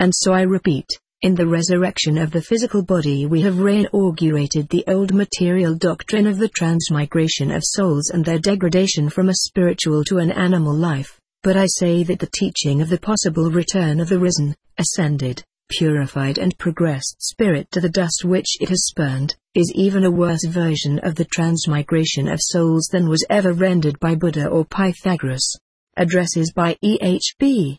And so I repeat, in the resurrection of the physical body we have reinaugurated the old material doctrine of the transmigration of souls and their degradation from a spiritual to an animal life, but I say that the teaching of the possible return of the risen, ascended, purified and progressed spirit to the dust which it has spurned, is even a worse version of the transmigration of souls than was ever rendered by Buddha or Pythagoras. Addresses by E.H.B.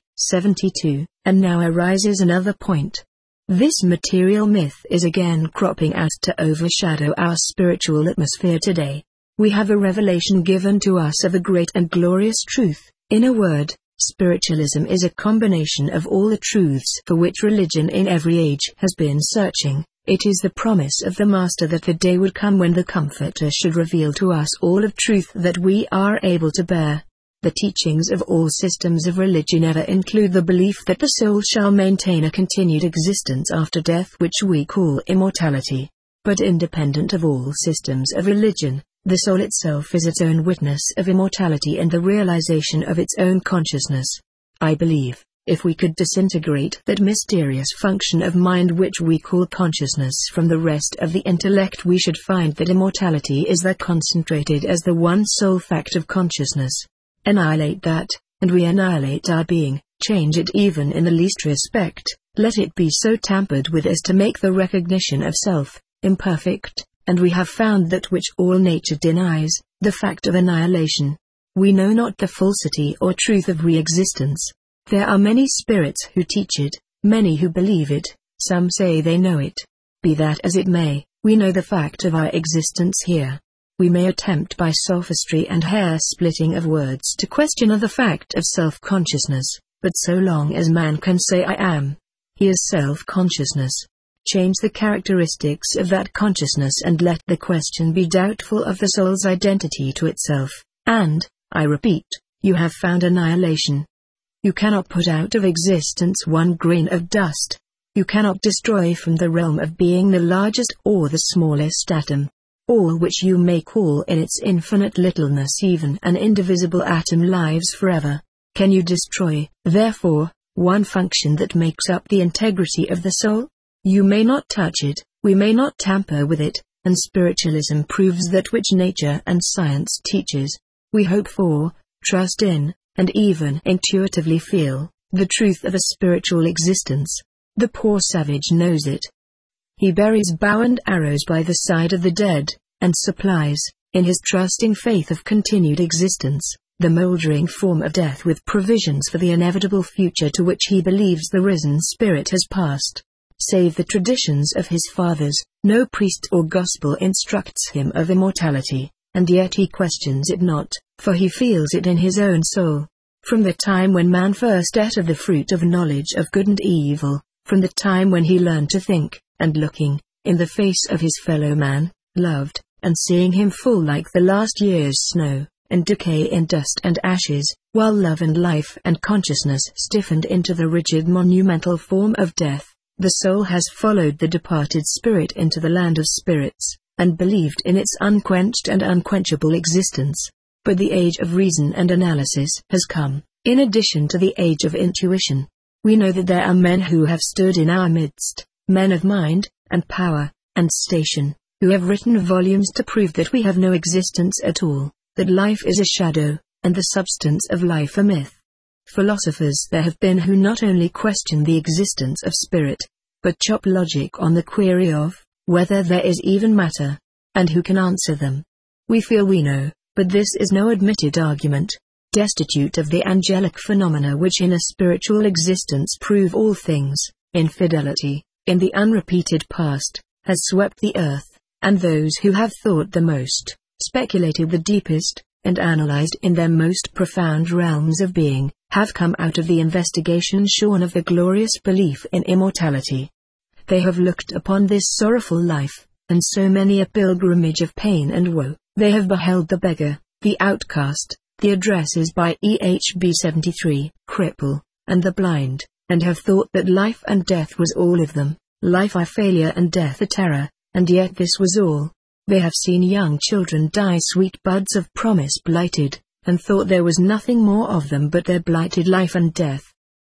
72. And now arises another point. This material myth is again cropping out to overshadow our spiritual atmosphere today. We have a revelation given to us of a great and glorious truth. In a word, spiritualism is a combination of all the truths for which religion in every age has been searching. It is the promise of the Master that the day would come when the Comforter should reveal to us all of truth that we are able to bear. The teachings of all systems of religion ever include the belief that the soul shall maintain a continued existence after death which we call immortality. But independent of all systems of religion, the soul itself is its own witness of immortality and the realization of its own consciousness. I believe, if we could disintegrate that mysterious function of mind which we call consciousness from the rest of the intellect, we should find that immortality is there concentrated as the one sole fact of consciousness. Annihilate that, and we annihilate our being. Change it even in the least respect, let it be so tampered with as to make the recognition of self imperfect, and we have found that which all nature denies, the fact of annihilation. We know not the falsity or truth of re-existence. There are many spirits who teach it, many who believe it, some say they know it. Be that as it may, we know the fact of our existence here. We may attempt by sophistry and hair-splitting of words to question the fact of self-consciousness, but so long as man can say I am, he is self-consciousness. Change the characteristics of that consciousness and let the question be doubtful of the soul's identity to itself, and, I repeat, you have found annihilation. You cannot put out of existence one grain of dust. You cannot destroy from the realm of being the largest or the smallest atom. All which you may call in its infinite littleness even an indivisible atom lives forever. Can you destroy, therefore, one function that makes up the integrity of the soul? You may not touch it, we may not tamper with it, and spiritualism proves that which nature and science teaches. We hope for, trust in, and even intuitively feel, the truth of a spiritual existence. The poor savage knows it. He buries bow and arrows by the side of the dead, and supplies, in his trusting faith of continued existence, the mouldering form of death with provisions for the inevitable future to which he believes the risen spirit has passed. Save the traditions of his fathers, no priest or gospel instructs him of immortality, and yet he questions it not, for he feels it in his own soul. From the time when man first ate of the fruit of knowledge of good and evil, from the time when he learned to think, and looking, in the face of his fellow man, loved, and seeing him fall like the last year's snow, and decay in dust and ashes, while love and life and consciousness stiffened into the rigid monumental form of death, the soul has followed the departed spirit into the land of spirits, and believed in its unquenched and unquenchable existence. But the age of reason and analysis has come, in addition to the age of intuition. We know that there are men who have stood in our midst, men of mind, and power, and station, who have written volumes to prove that we have no existence at all, that life is a shadow, and the substance of life a myth. Philosophers there have been who not only question the existence of spirit, but chop logic on the query of, whether there is even matter, and who can answer them. We feel we know, but this is no admitted argument, destitute of the angelic phenomena which in a spiritual existence prove all things. Infidelity, in the unrepeated past, has swept the earth, and those who have thought the most, speculated the deepest, and analyzed in their most profound realms of being, have come out of the investigation shorn of the glorious belief in immortality. They have looked upon this sorrowful life, and so many a pilgrimage of pain and woe. They have beheld the beggar, the outcast, the addresses by E.H.B. 73, cripple, and the blind, and have thought that life and death was all of them, life a failure and death a terror, and yet this was all. They have seen young children die, sweet buds of promise blighted, and thought there was nothing more of them but their blighted life and death.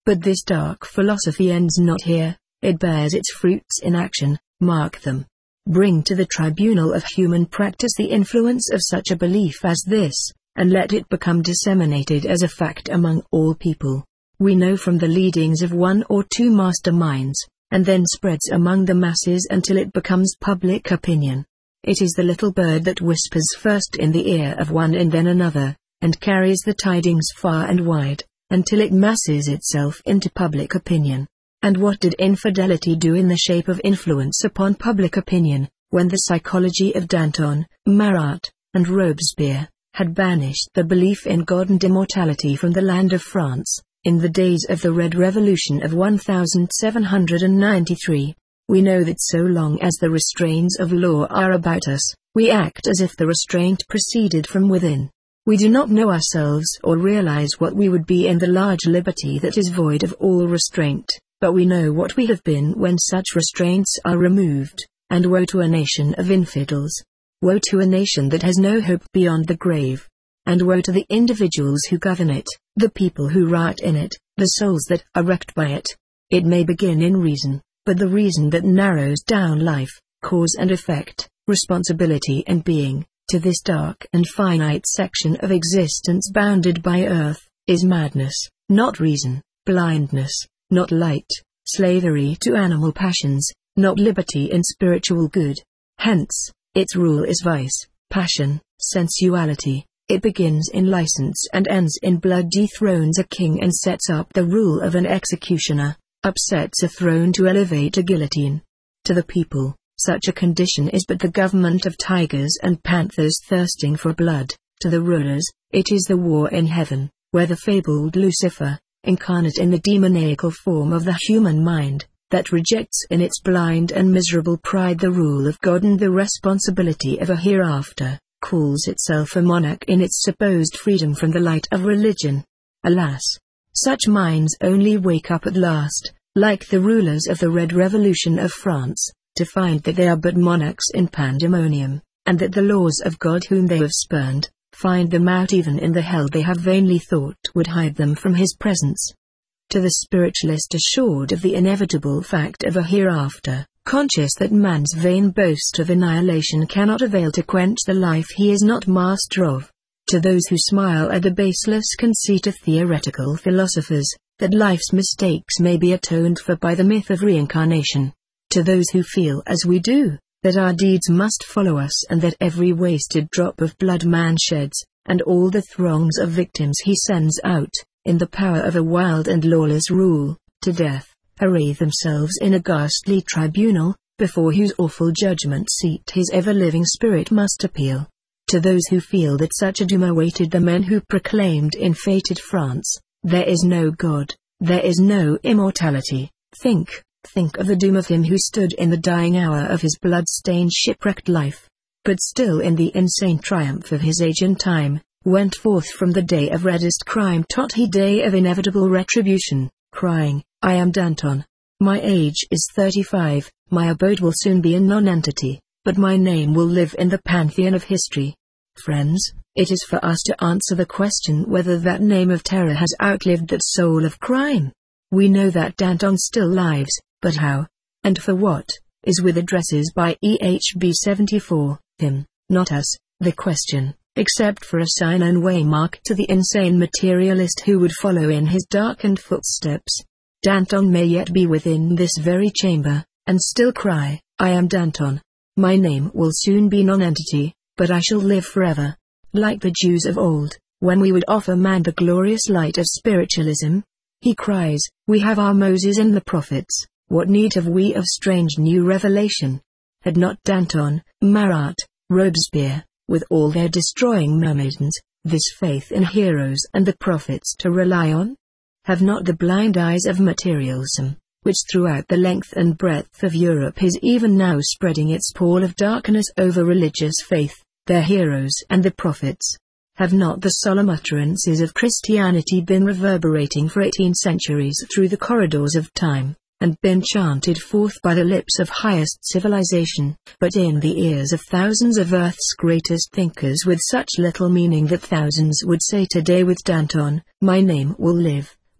But this dark philosophy ends not here, it bears its fruits in action. Mark them. Bring to the tribunal of human practice the influence of such a belief as this, and let it become disseminated as a fact among all people. We know from the leadings of one or two masterminds, and then spreads among the masses until it becomes public opinion. It is the little bird that whispers first in the ear of one and then another, and carries the tidings far and wide, until it masses itself into public opinion. And what did infidelity do in the shape of influence upon public opinion, when the psychology of Danton, Marat, and Robespierre had banished the belief in God and immortality from the land of France, in the days of the Red Revolution of 1793? We know that so long as the restraints of law are about us, we act as if the restraint proceeded from within. We do not know ourselves or realize what we would be in the large liberty that is void of all restraint. But we know what we have been when such restraints are removed, and woe to a nation of infidels. Woe to a nation that has no hope beyond the grave. And woe to the individuals who govern it, the people who riot in it, the souls that are wrecked by it. It may begin in reason, but the reason that narrows down life, cause and effect, responsibility and being, to this dark and finite section of existence bounded by earth, is madness, not reason, blindness, not light, slavery to animal passions, not liberty in spiritual good. Hence, its rule is vice, passion, sensuality. It begins in license and ends in blood, dethrones a king and sets up the rule of an executioner, upsets a throne to elevate a guillotine. To the people, such a condition is but the government of tigers and panthers thirsting for blood. To the rulers, it is the war in heaven, where the fabled Lucifer, incarnate in the demoniacal form of the human mind, that rejects in its blind and miserable pride the rule of God and the responsibility of a hereafter, calls itself a monarch in its supposed freedom from the light of religion. Alas! Such minds only wake up at last, like the rulers of the Red Revolution of France, to find that they are but monarchs in pandemonium, and that the laws of God whom they have spurned, find them out even in the hell they have vainly thought would hide them from his presence. To the spiritualist assured of the inevitable fact of a hereafter, conscious that man's vain boast of annihilation cannot avail to quench the life he is not master of. To those who smile at the baseless conceit of theoretical philosophers, that life's mistakes may be atoned for by the myth of reincarnation. To those who feel as we do, that our deeds must follow us and that every wasted drop of blood man sheds, and all the throngs of victims he sends out, in the power of a wild and lawless rule, to death, array themselves in a ghastly tribunal, before whose awful judgment seat his ever-living spirit must appeal. To those who feel that such a doom awaited the men who proclaimed in fated France, there is no God, there is no immortality, think of the doom of him who stood in the dying hour of his blood-stained shipwrecked life, but still in the insane triumph of his age and time, went forth from the day of reddest crime tot he day of inevitable retribution, crying, I am Danton. My age is 35, my abode will soon be a non-entity, but my name will live in the pantheon of history. Friends, it is for us to answer the question whether that name of terror has outlived that soul of crime. We know that Danton still lives, but how, and for what, is with addresses by EHB 74, him, not us, the question, except for a sign and waymark to the insane materialist who would follow in his darkened footsteps. Danton may yet be within this very chamber, and still cry, I am Danton. My name will soon be non-entity, but I shall live forever. Like the Jews of old, when we would offer man the glorious light of spiritualism, he cries, we have our Moses and the prophets, what need have we of strange new revelation? Had not Danton, Marat, Robespierre, with all their destroying myrmidons, this faith in heroes and the prophets to rely on? Have not the blind eyes of materialism, which throughout the length and breadth of Europe is even now spreading its pall of darkness over religious faith, their heroes and the prophets? Have not the solemn utterances of Christianity been reverberating for 18 centuries through the corridors of time, and been chanted forth by the lips of highest civilization, but in the ears of thousands of earth's greatest thinkers with such little meaning that thousands would say today with Danton, my name will live,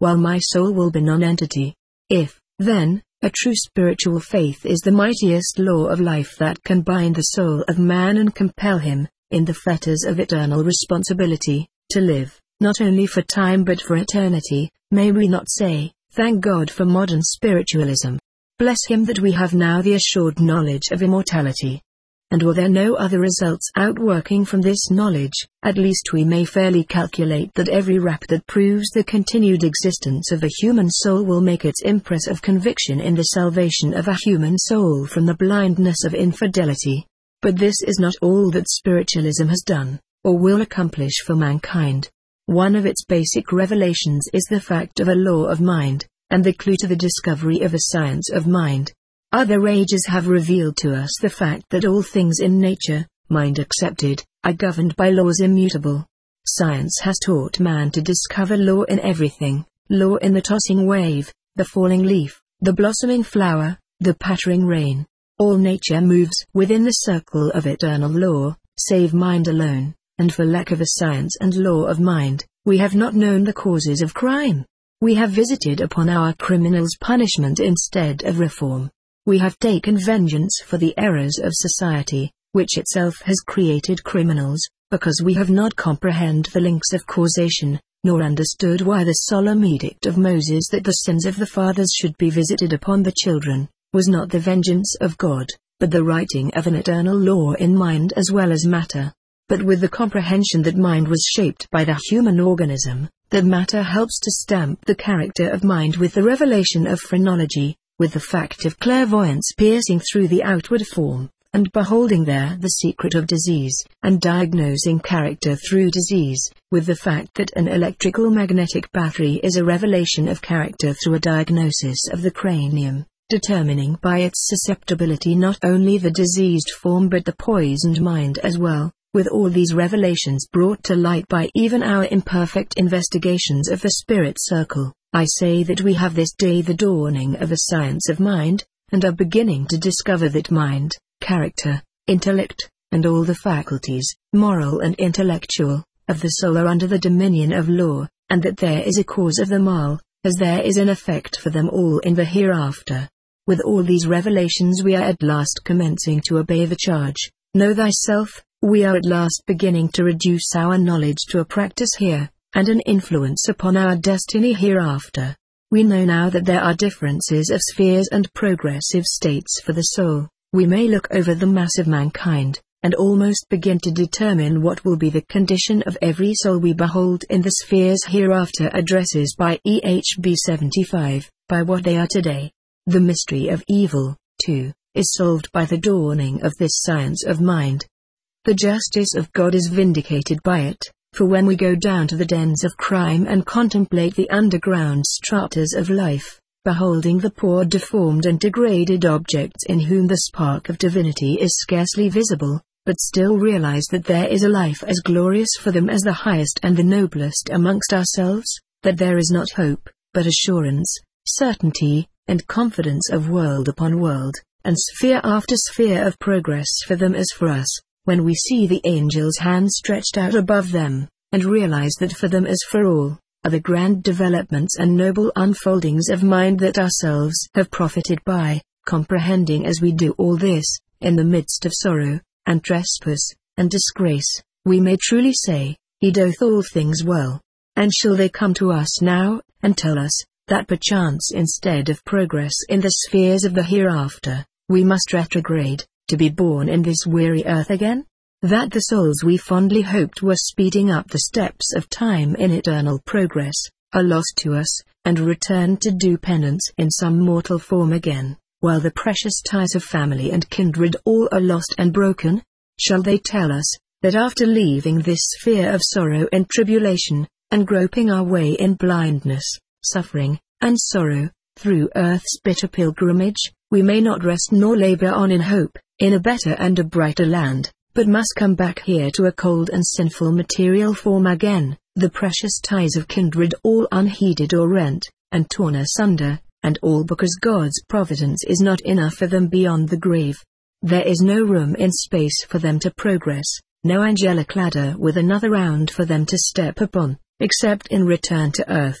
while my soul will be non-entity. If, then, a true spiritual faith is the mightiest law of life that can bind the soul of man and compel him, in the fetters of eternal responsibility, to live, not only for time but for eternity, may we not say, thank God for modern spiritualism. Bless him that we have now the assured knowledge of immortality. And were there no other results outworking from this knowledge, at least we may fairly calculate that every rap that proves the continued existence of a human soul will make its impress of conviction in the salvation of a human soul from the blindness of infidelity. But this is not all that spiritualism has done, or will accomplish for mankind. One of its basic revelations is the fact of a law of mind, and the clue to the discovery of a science of mind. Other ages have revealed to us the fact that all things in nature, mind accepted, are governed by laws immutable. Science has taught man to discover law in everything, law in the tossing wave, the falling leaf, the blossoming flower, the pattering rain. All nature moves within the circle of eternal law, save mind alone, and for lack of a science and law of mind, we have not known the causes of crime. We have visited upon our criminals punishment instead of reform. We have taken vengeance for the errors of society, which itself has created criminals, because we have not comprehended the links of causation, nor understood why the solemn edict of Moses that the sins of the fathers should be visited upon the children, was not the vengeance of God, but the writing of an eternal law in mind as well as matter. But with the comprehension that mind was shaped by the human organism, that matter helps to stamp the character of mind with the revelation of phrenology, with the fact of clairvoyance piercing through the outward form, and beholding there the secret of disease, and diagnosing character through disease, with the fact that an electrical magnetic battery is a revelation of character through a diagnosis of the cranium, determining by its susceptibility not only the diseased form but the poisoned mind as well. With all these revelations brought to light by even our imperfect investigations of the spirit circle, I say that we have this day the dawning of a science of mind, and are beginning to discover that mind, character, intellect, and all the faculties, moral and intellectual, of the soul are under the dominion of law, and that there is a cause of them all, as there is an effect for them all in the hereafter. With all these revelations we are at last commencing to obey the charge, know thyself. We are at last beginning to reduce our knowledge to a practice here, and an influence upon our destiny hereafter. We know now that there are differences of spheres and progressive states for the soul. We may look over the mass of mankind, and almost begin to determine what will be the condition of every soul we behold in the spheres hereafter. Addresses by EHB 75, by what they are today. The mystery of evil, too, is solved by the dawning of this science of mind. The justice of God is vindicated by it, for when we go down to the dens of crime and contemplate the underground stratas of life, beholding the poor deformed and degraded objects in whom the spark of divinity is scarcely visible, but still realize that there is a life as glorious for them as the highest and the noblest amongst ourselves, that there is not hope, but assurance, certainty, and confidence of world upon world, and sphere after sphere of progress for them as for us. When we see the angels' hands stretched out above them, and realize that for them as for all, are the grand developments and noble unfoldings of mind that ourselves have profited by, comprehending as we do all this, in the midst of sorrow, and trespass, and disgrace, we may truly say, He doth all things well. And shall they come to us now, and tell us, that perchance instead of progress in the spheres of the hereafter, we must retrograde, to be born in this weary earth again? That the souls we fondly hoped were speeding up the steps of time in eternal progress, are lost to us, and return to do penance in some mortal form again, while the precious ties of family and kindred all are lost and broken? Shall they tell us, that after leaving this sphere of sorrow and tribulation, and groping our way in blindness, suffering, and sorrow, through earth's bitter pilgrimage, we may not rest nor labor on in hope, in a better and a brighter land, but must come back here to a cold and sinful material form again, the precious ties of kindred all unheeded or rent, and torn asunder, and all because God's providence is not enough for them beyond the grave. There is no room in space for them to progress, no angelic ladder with another round for them to step upon, except in return to earth.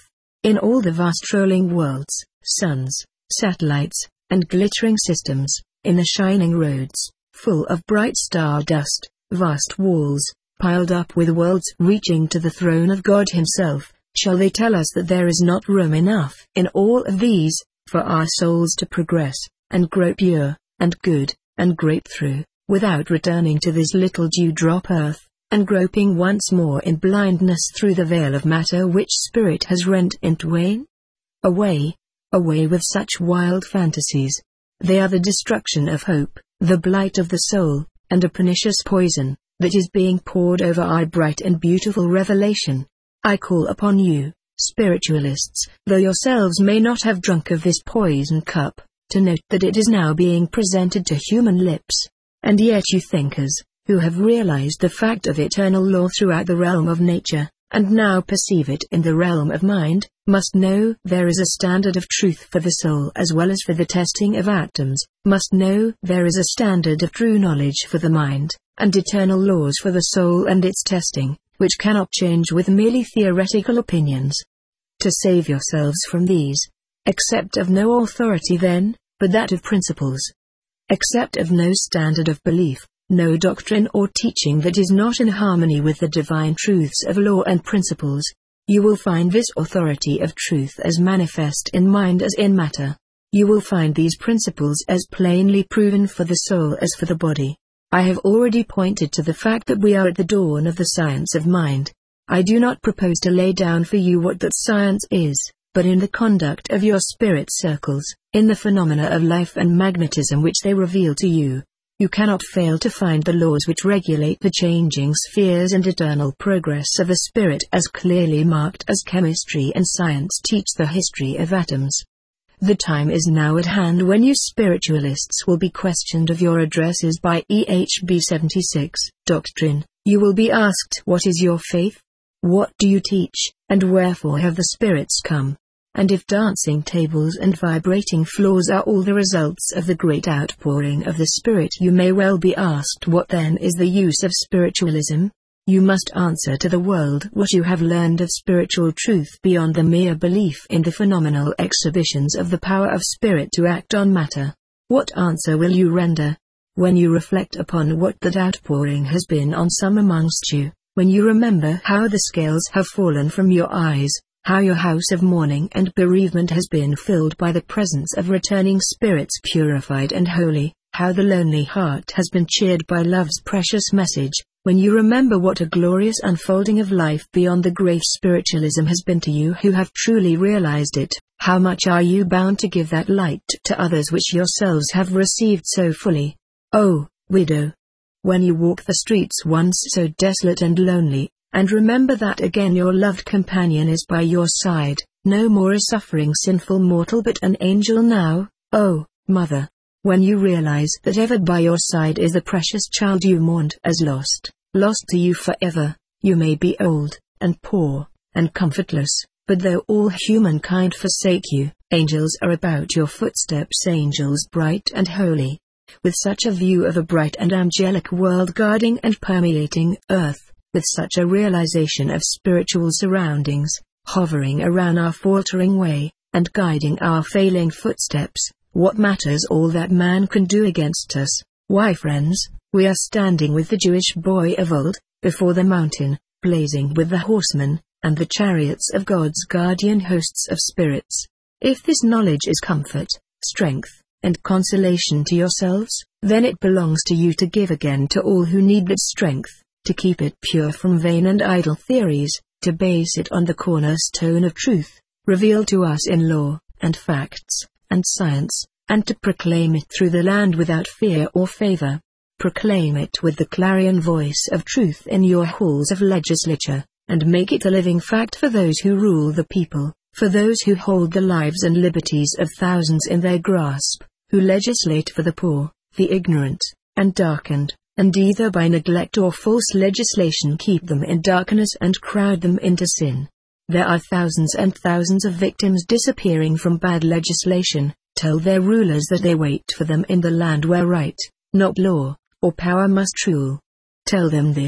In all the vast rolling worlds, suns, satellites, and glittering systems, in the shining roads, full of bright star dust, vast walls, piled up with worlds reaching to the throne of God Himself, shall they tell us that there is not room enough in all of these, for our souls to progress, and grow pure, and good, and grape through, without returning to this little dewdrop earth, and groping once more in blindness through the veil of matter which spirit has rent in twain? Away, away with such wild fantasies. They are the destruction of hope, the blight of the soul, and a pernicious poison, that is being poured over our bright and beautiful revelation. I call upon you, spiritualists, though yourselves may not have drunk of this poison cup, to note that it is now being presented to human lips. And yet you thinkers, who have realized the fact of eternal law throughout the realm of nature, and now perceive it in the realm of mind, must know there is a standard of truth for the soul as well as for the testing of atoms, must know there is a standard of true knowledge for the mind, and eternal laws for the soul and its testing, which cannot change with merely theoretical opinions. To save yourselves from these, accept of no authority then, but that of principles. Accept of no standard of belief, no doctrine or teaching that is not in harmony with the divine truths of law and principles. You will find this authority of truth as manifest in mind as in matter. You will find these principles as plainly proven for the soul as for the body. I have already pointed to the fact that we are at the dawn of the science of mind. I do not propose to lay down for you what that science is, but in the conduct of your spirit circles, in the phenomena of life and magnetism which they reveal to you, you cannot fail to find the laws which regulate the changing spheres and eternal progress of the spirit as clearly marked as chemistry and science teach the history of atoms. The time is now at hand when you spiritualists will be questioned of your addresses by EHB 76, Doctrine. You will be asked, what is your faith? What do you teach, and wherefore have the spirits come? And if dancing tables and vibrating floors are all the results of the great outpouring of the Spirit, you may well be asked, what then is the use of spiritualism? You must answer to the world what you have learned of spiritual truth beyond the mere belief in the phenomenal exhibitions of the power of spirit to act on matter. What answer will you render? When you reflect upon what that outpouring has been on some amongst you, when you remember how the scales have fallen from your eyes, how your house of mourning and bereavement has been filled by the presence of returning spirits purified and holy, how the lonely heart has been cheered by love's precious message, when you remember what a glorious unfolding of life beyond the great spiritualism has been to you who have truly realized it, how much are you bound to give that light to others which yourselves have received so fully? Oh, widow! When you walk the streets once so desolate and lonely, and remember that again your loved companion is by your side, no more a suffering sinful mortal but an angel now, oh, mother! When you realize that ever by your side is the precious child you mourned as lost, lost to you forever, you may be old, and poor, and comfortless, but though all humankind forsake you, angels are about your footsteps, angels bright and holy. With such a view of a bright and angelic world guarding and permeating earth, with such a realization of spiritual surroundings, hovering around our faltering way, and guiding our failing footsteps, what matters all that man can do against us? Why, friends, we are standing with the Jewish boy of old, before the mountain, blazing with the horsemen, and the chariots of God's guardian hosts of spirits. If this knowledge is comfort, strength, and consolation to yourselves, then it belongs to you to give again to all who need that strength, to keep it pure from vain and idle theories, to base it on the cornerstone of truth, revealed to us in law, and facts, and science, and to proclaim it through the land without fear or favor. Proclaim it with the clarion voice of truth in your halls of legislature, and make it a living fact for those who rule the people, for those who hold the lives and liberties of thousands in their grasp, who legislate for the poor, the ignorant, and darkened, and either by neglect or false legislation keep them in darkness and crowd them into sin. There are thousands and thousands of victims disappearing from bad legislation. Tell their rulers that they wait for them in the land where right, not law, or power must rule. Tell them this,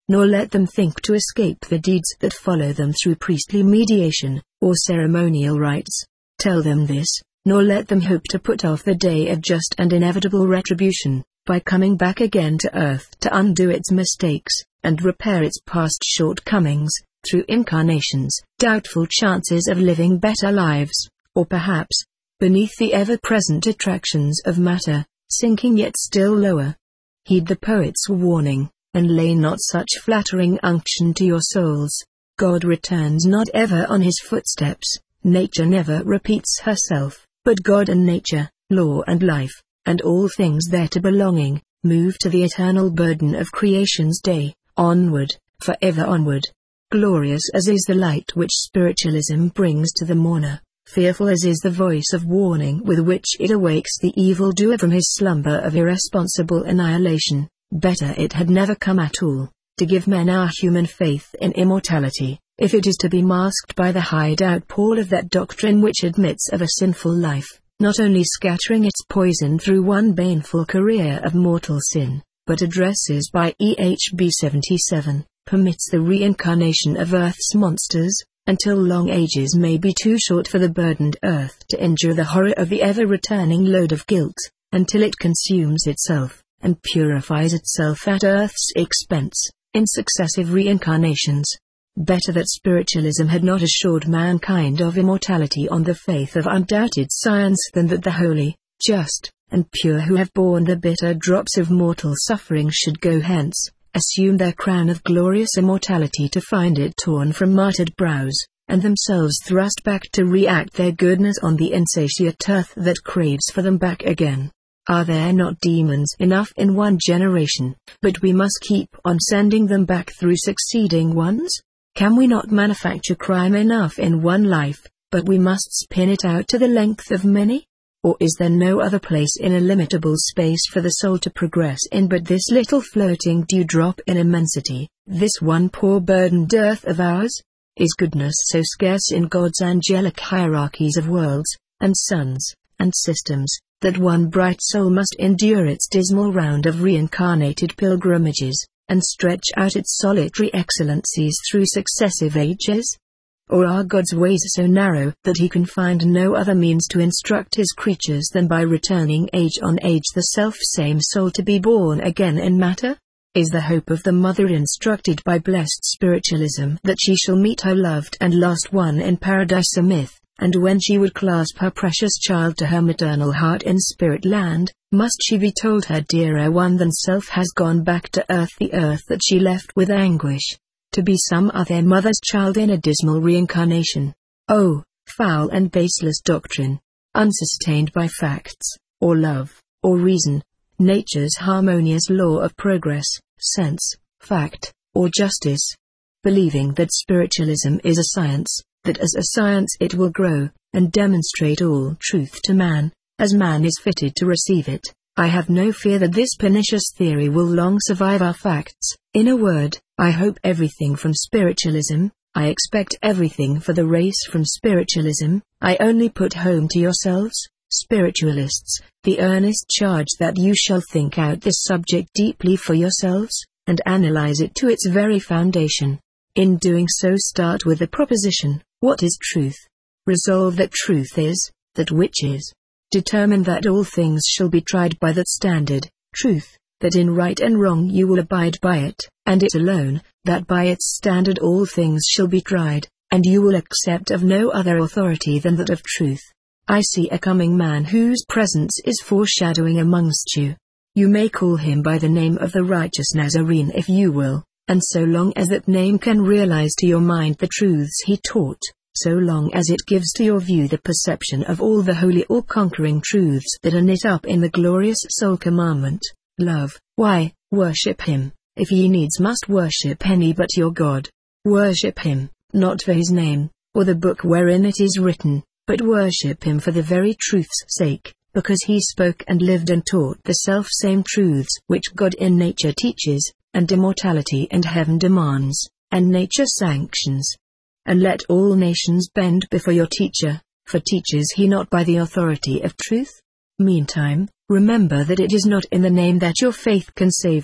nor let them think to escape the deeds that follow them through priestly mediation, or ceremonial rites. Tell them this, nor let them hope to put off the day of just and inevitable retribution, by coming back again to earth to undo its mistakes, and repair its past shortcomings, through incarnations, doubtful chances of living better lives, or perhaps, beneath the ever-present attractions of matter, sinking yet still lower. Heed the poet's warning, and lay not such flattering unction to your souls. God returns not ever on his footsteps, nature never repeats herself, but God and nature, law and life, and all things thereto belonging, move to the eternal burden of creation's day, onward, forever onward. Glorious as is the light which spiritualism brings to the mourner, fearful as is the voice of warning with which it awakes the evildoer from his slumber of irresponsible annihilation, better it had never come at all, to give men our human faith in immortality, if it is to be masked by the hideout pall of that doctrine which admits of a sinful life, not only scattering its poison through one baneful career of mortal sin, but addresses by EHB 77, permits the reincarnation of Earth's monsters, until long ages may be too short for the burdened Earth to endure the horror of the ever-returning load of guilt, until it consumes itself, and purifies itself at Earth's expense, in successive reincarnations. Better that spiritualism had not assured mankind of immortality on the faith of undoubted science than that the holy, just, and pure who have borne the bitter drops of mortal suffering should go hence, assume their crown of glorious immortality to find it torn from martyred brows, and themselves thrust back to react their goodness on the insatiate earth that craves for them back again. Are there not demons enough in one generation, but we must keep on sending them back through succeeding ones? Can we not manufacture crime enough in one life, but we must spin it out to the length of many? Or is there no other place in illimitable space for the soul to progress in but this little floating dewdrop in immensity, this one poor burdened earth of ours? Is goodness so scarce in God's angelic hierarchies of worlds, and suns, and systems, that one bright soul must endure its dismal round of reincarnated pilgrimages, and stretch out its solitary excellencies through successive ages? Or are God's ways so narrow that he can find no other means to instruct his creatures than by returning age on age the self-same soul to be born again in matter? Is the hope of the mother instructed by blessed spiritualism that she shall meet her loved and lost one in paradise a myth, and when she would clasp her precious child to her maternal heart in spirit land, must she be told her dearer one than self has gone back to earth, the earth that she left with anguish, to be some other mother's child in a dismal reincarnation? Oh, foul and baseless doctrine, unsustained by facts, or love, or reason, nature's harmonious law of progress, sense, fact, or justice. Believing that spiritualism is a science, that as a science it will grow, and demonstrate all truth to man, as man is fitted to receive it, I have no fear that this pernicious theory will long survive our facts. In a word, I hope everything from spiritualism, I expect everything for the race from spiritualism. I only put home to yourselves, spiritualists, the earnest charge that you shall think out this subject deeply for yourselves, and analyze it to its very foundation. In doing so, start with the proposition, what is truth? Resolve that truth is, that which is. Determine that all things shall be tried by that standard, truth, that in right and wrong you will abide by it, and it alone, that by its standard all things shall be tried, and you will accept of no other authority than that of truth. I see a coming man whose presence is foreshadowing amongst you. You may call him by the name of the righteous Nazarene if you will, and so long as that name can realize to your mind the truths he taught, so long as it gives to your view the perception of all the holy all-conquering truths that are knit up in the glorious soul commandment, love, why, worship him, if ye needs must worship any but your God. Worship him, not for his name, or the book wherein it is written, but worship him for the very truth's sake, because he spoke and lived and taught the self-same truths which God in nature teaches, and immortality and heaven demands, and nature sanctions. And let all nations bend before your teacher, for teaches he not by the authority of truth? Meantime, remember that it is not in the name that your faith can save you,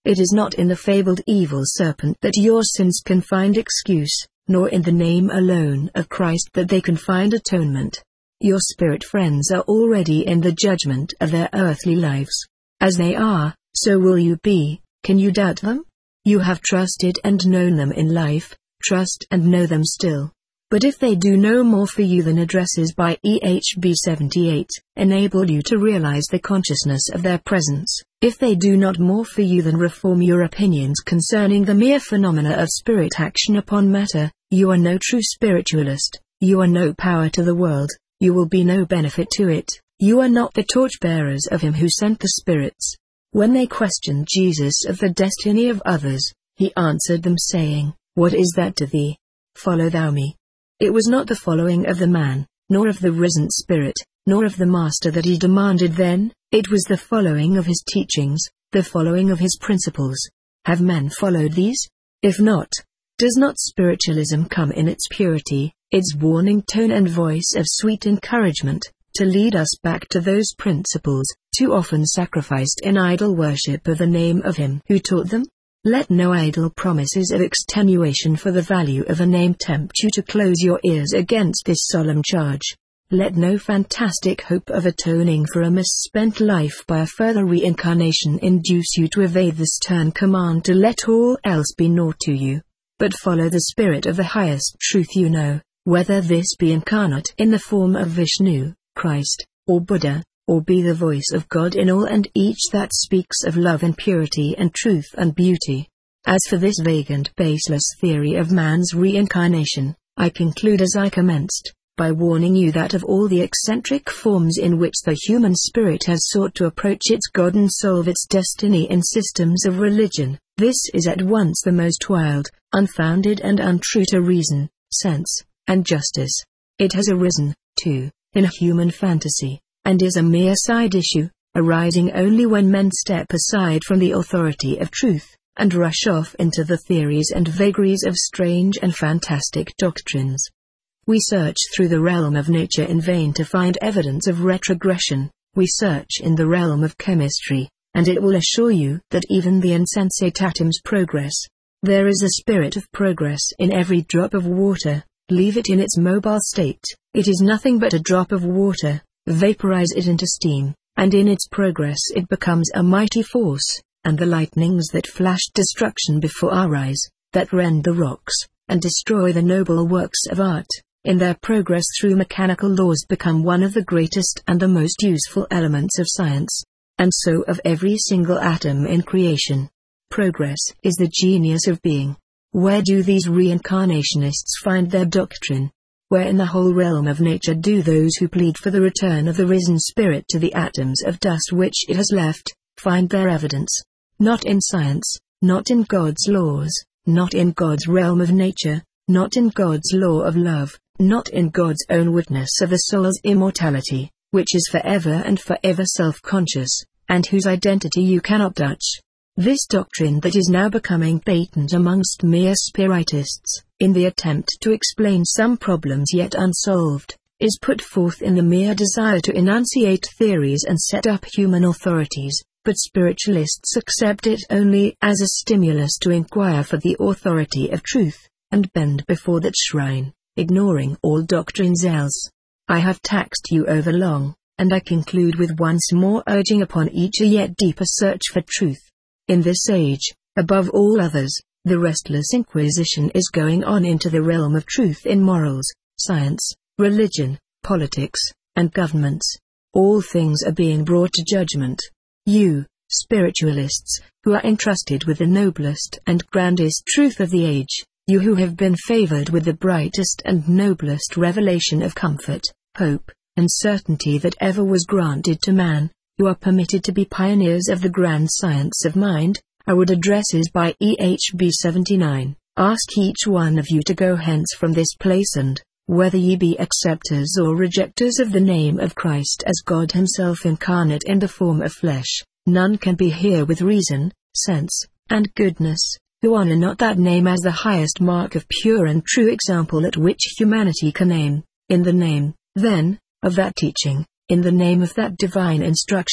It is not in the fabled evil serpent that your sins can find excuse, nor in the name alone of Christ that they can find atonement. Your spirit friends are already in the judgment of their earthly lives. As they are, so will you be. Can you doubt them? You have trusted and known them in life, trust and know them still. But if they do no more for you than addresses by EHB 78, enable you to realize the consciousness of their presence, if they do not more for you than reform your opinions concerning the mere phenomena of spirit action upon matter, you are no true spiritualist, you are no power to the world, you will be no benefit to it, you are not the torchbearers of him who sent the spirits. When they questioned Jesus of the destiny of others, he answered them saying, "What is that to thee? Follow thou me." It was not the following of the man, nor of the risen spirit, nor of the master that he demanded then, it was the following of his teachings, the following of his principles. Have men followed these? If not, does not spiritualism come in its purity, its warning tone and voice of sweet encouragement, to lead us back to those principles, too often sacrificed in idol worship of the name of him who taught them? Let no idle promises of extenuation for the value of a name tempt you to close your ears against this solemn charge. Let no fantastic hope of atoning for a misspent life by a further reincarnation induce you to evade the stern command to let all else be naught to you. But follow the spirit of the highest truth you know, whether this be incarnate in the form of Vishnu, Christ, or Buddha, or be the voice of God in all and each that speaks of love and purity and truth and beauty. As for this vague and baseless theory of man's reincarnation, I conclude as I commenced, by warning you that of all the eccentric forms in which the human spirit has sought to approach its God and solve its destiny in systems of religion, this is at once the most wild, unfounded and untrue to reason, sense, and justice. It has arisen, too, in human fantasy, and is a mere side issue, arising only when men step aside from the authority of truth, and rush off into the theories and vagaries of strange and fantastic doctrines. We search through the realm of nature in vain to find evidence of retrogression, we search in the realm of chemistry, and it will assure you that even the insensate atoms progress. There is a spirit of progress in every drop of water. Leave it in its mobile state, it is nothing but a drop of water. Vaporize it into steam, and in its progress it becomes a mighty force, and the lightnings that flash destruction before our eyes, that rend the rocks, and destroy the noble works of art, in their progress through mechanical laws become one of the greatest and the most useful elements of science, and so of every single atom in creation. Progress is the genius of being. Where do these reincarnationists find their doctrine? Where in the whole realm of nature do those who plead for the return of the risen spirit to the atoms of dust which it has left, find their evidence? Not in science, not in God's laws, not in God's realm of nature, not in God's law of love, not in God's own witness of the soul's immortality, which is forever and forever self-conscious, and whose identity you cannot touch. This doctrine that is now becoming patent amongst mere spiritists, in the attempt to explain some problems yet unsolved, is put forth in the mere desire to enunciate theories and set up human authorities, but spiritualists accept it only as a stimulus to inquire for the authority of truth, and bend before that shrine, ignoring all doctrines else. I have taxed you over long, and I conclude with once more urging upon each a yet deeper search for truth. In this age, above all others, the restless inquisition is going on into the realm of truth in morals, science, religion, politics, and governments. All things are being brought to judgment. You, spiritualists, who are entrusted with the noblest and grandest truth of the age, you who have been favored with the brightest and noblest revelation of comfort, hope, and certainty that ever was granted to man, you are permitted to be pioneers of the grand science of mind. I would addresses by EHB 79, ask each one of you to go hence from this place and, whether ye be acceptors or rejectors of the name of Christ as God himself incarnate in the form of flesh, none can be here with reason, sense, and goodness, who honor not that name as the highest mark of pure and true example at which humanity can aim, in the name, then, of that teaching, in the name of that divine instruction,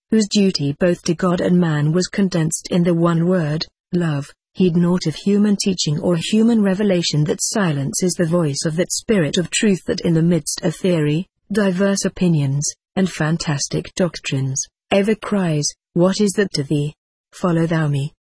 whose duty both to God and man was condensed in the one word, love, heed naught of human teaching or human revelation that silences the voice of that Spirit of truth that in the midst of theory, diverse opinions, and fantastic doctrines, ever cries, what is that to thee? Follow thou me.